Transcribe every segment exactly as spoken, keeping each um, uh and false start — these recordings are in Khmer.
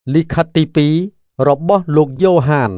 លិខិតទីពីររបស់លោកយ៉ូហាន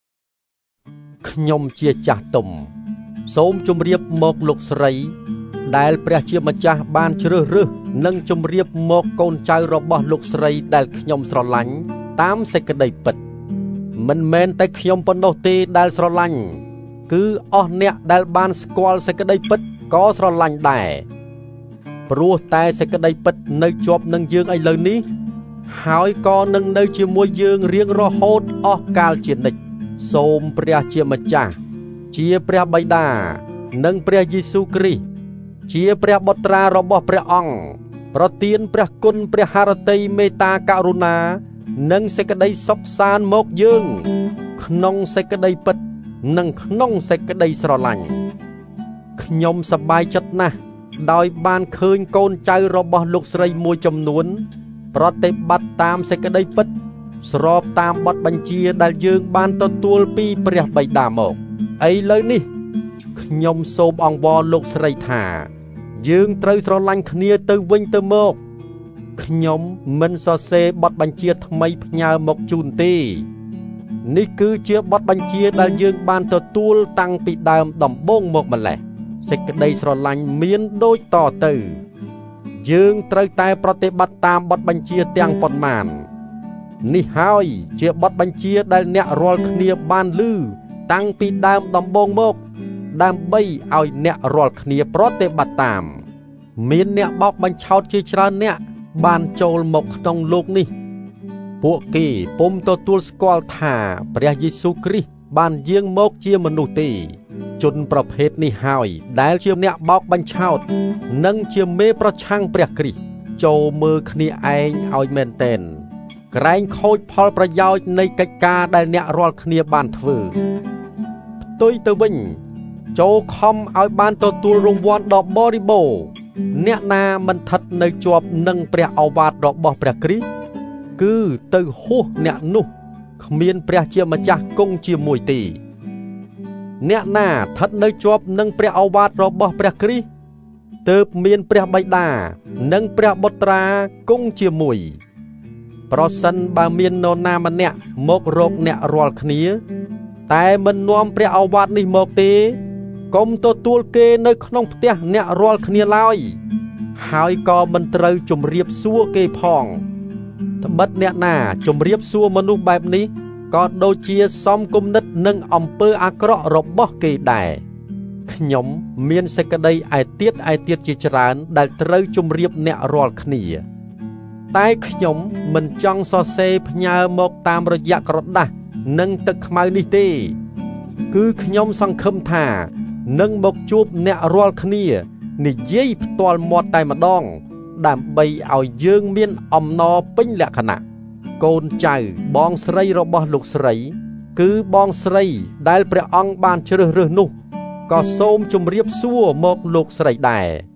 ខ្ញុំជាចាស់ទុំសូមជម្រាបមកលោកស្រីដែលព្រះជាម្ចាស់បានជ្រើសរើសនិងជម្រាបមកកូនចៅរបស់លោកស្រីដែលខ្ញុំស្រឡាញ់តាមសេចក្តីពិតមិនមែនតែខ្ញុំប៉ុណ្ណោះទេដែលស្រឡាញ់គឺអស់អ្នកដែលបានស្គាល់សេចក្តីពិតក៏ស្រឡាញ់ដែរព្រោះតែសេចក្តីពិតនៅជាប់នឹងយើងឥឡូវនេះហើយក៏នឹងនៅជាមួយយើងរៀងរហូតអស់កាលជានិច្ចសូមព្រះជាម្ចាស់ជាព្រះបិតានិងព្រះយេស៊ូវគ្រីស្ទជាព្រះបុត្រារបស់ព្រះអង្គប្រទានព្រះគុណព្រះハរតីមេត្តាករុណានិងសេចក្តីសុខសាន្តមកយើងក្នុងសេចក្តីពិតនិងក្នុងសេចក្តីស្រឡាញ់ខ្ញុំសប្បាយចិត្តណាស់ដោយបានឃើញកូនចៅរបស់លោកស្រីមួយចំនួនប្រតិបត្តិតាមសេចក្តីពិតស្របតាមបទបញ្ជាដែលយើងបានទទួលពីព្រះបិតាមកឥឡូវនេះខ្ញុំសូមអង្វរលោកស្រីថាយើងត្រូវស្រឡាញ់គ្នាទៅវិញទៅមកខ្ញុំមិនសរសេរបទបញ្ជាថ្មីផ្ញើមកជូនទេនេះគឺជាបទបញ្ជាដែលយើងបានទទួលតាំងពីដើមដំបូងមកម្ល៉េះសេចក្តីស្រឡាញ់មានដូចតទៅយើងត្រូវតែប្រតិបត្តិតាមបទបញ្ជាទាំងប៉ុន្មាននេះហើយជាបទបញ្ជាដែលអ្នករាល់គ្នាបានឮតាំងពីដើមដំបូងមកដើម្បីឲ្យអ្នករាល់គ្នាប្រតិបត្តិតាមមានអ្នកបោកបញ្ឆោតជាច្រើនអ្នកបានចូលមកក្នុងលោកនេះពួកគេពុំទទួលស្គាល់ថាព្រះយេស៊ូវគ្រីស្ទបានយាងមកជាមនុស្សទេជនប្រភេទនេះហើយដែលជាអ្នកបោកបញ្ឆោតនិងជាមេប្រឆាំងព្រះគ្រីស្ទចូលមើលគ្នាឯងឲ្យមែនទែនក្រែងខូចផលប្រយោជន៍នៃកិច្ចការដែលអ្នករាល់គ្នាបានធ្វើផ្ទុយទៅវិញចូលខំឲ្យបានទទួលរង្វាន់ដ៏បរិបូរណ៍អ្នកណាមិនស្ថិតនៅជាប់នឹងព្រះឱវាទរបស់ព្រះគ្រីស្ទគឺទៅហួសអ្នកនោះគ្មានព្រះជាម្ចាស់គង់ជាមួយទេអ្នកណាស្ថិតនៅជាប់នឹងព្រះឱវាទរបស់ព្រះគ្រីស្ទទើបមានព្រះបិតានិងព្រះបុត្រាគង់ជាមួយប្រសិនបើមាននរណាម្នាក់មករកអ្នករាល់គ្នាតែមិននាំព្រះឱវាទនេះមកទេកុំទទួលគេនៅក្នុងផ្ទះអ្នករាល់គ្នាឡើយហើយក៏មិនត្រូវជម្រាបសួរគេផងត្បិតអ្នកណាជម្រាបសួរមនុស្សបែបនេះក៏ដូចជាសំគំនិតនឹងអំពើអាក្រក់របស់គេដែរខ្ញុំមានសេចក្តីឯទៀតឯទៀតជាច្រើនដែលត្រូវជម្រាបអ្នករាល់គ្នាតែខ្ញុំមិនចង់សរសេរផ្ញើមកតាមរយៈក្រដាសនិងទឹកខ្មៅនេះទេគឺខ្ញុំសង្ឃឹមថានឹងមកជួបអ្នករាល់គ្នានិយាយផ្ទាល់មាត់តែម្ដងដើម្បីឲ្យយើងមានអំណរពេញលក្ខណៈកូនចៅបងស្រីរបស់លោកស្រីគឺបងស្រីដែលព្រះអង្គបានជ្រើសរើសនោះក៏សូមជម្រាបសួរមកលោកស្រីដែរ